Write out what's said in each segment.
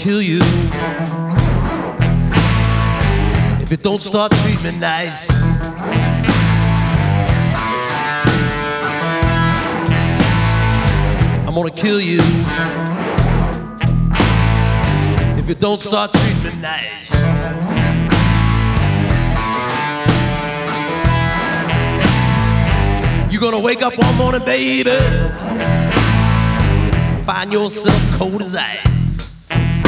kill you if you don't start treating me nice. I'm gonna kill you if you don't start treating me nice. You're gonna wake up one morning, baby, find yourself cold as ice.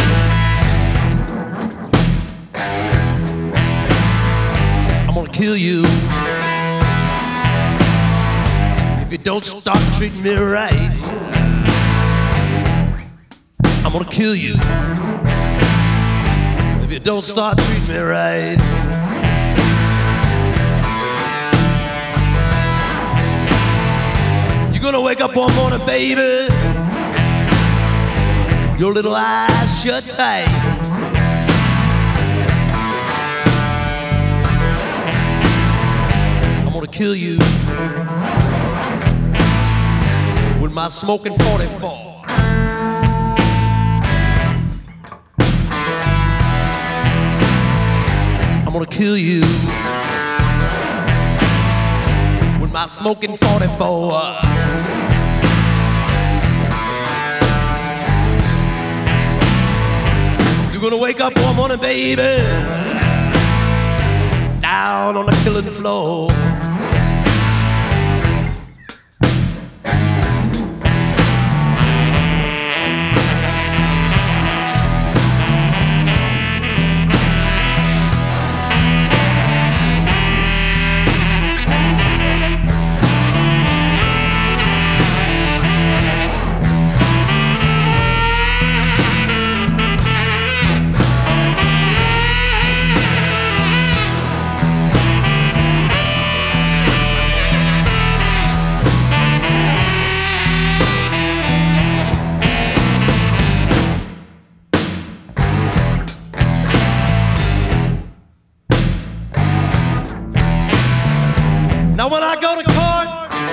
I'm gonna kill you if you don't start treating me right. I'm gonna kill you if you don't start treating me right. You're gonna wake up one morning, baby, your little eyes shut tight. I'm gonna kill you with my smoking 44. I'm gonna kill you with my smoking 44. You're gonna wake up one morning, baby, down on the killing floor. Now when I go to court,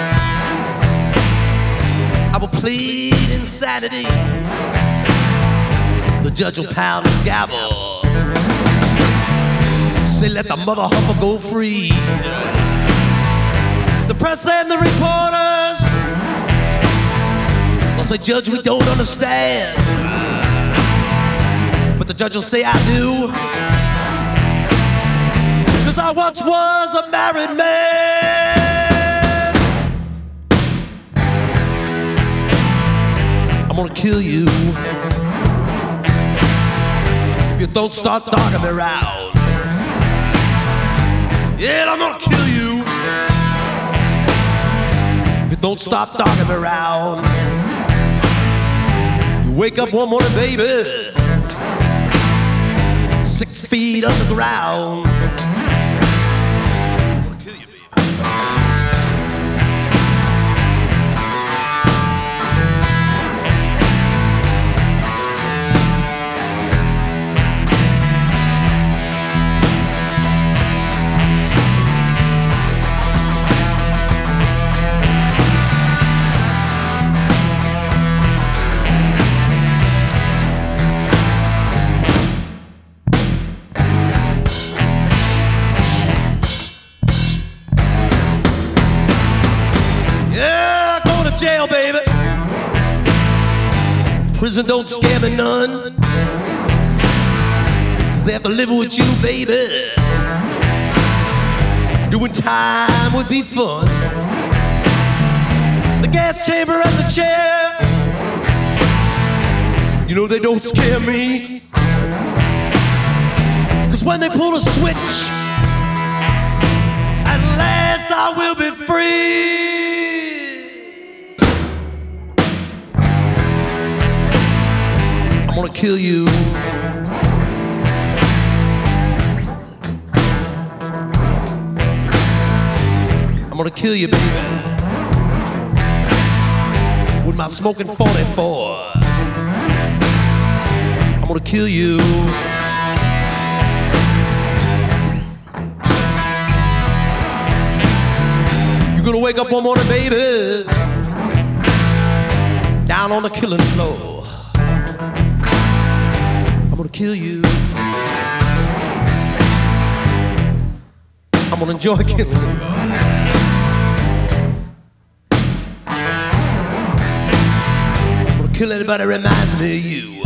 I will plead insanity. The judge will pound his gavel, say let the mother humper go free. The press and the reporters will say, Judge, we don't understand. But the judge will say, I do, 'cause I once was a married man. I'm gonna kill you if you don't start dogging me around. Yeah, I'm gonna kill you if you don't stop dogging me around. You wake up one morning, baby, 6 feet underground. Jail, baby. Prison don't scare me none, 'cause after living with you, baby, doing time would be fun. The gas chamber and the chair, you know they don't scare me, 'cause when they pull a switch, at last I will be free. I'm gonna kill you I'm gonna kill you, baby, with my smoking 44. I'm gonna kill you you're gonna wake up one morning, baby, down on the killing floor. kill you. I'm gonna enjoy killing you. I'm gonna kill anybody that reminds me of you.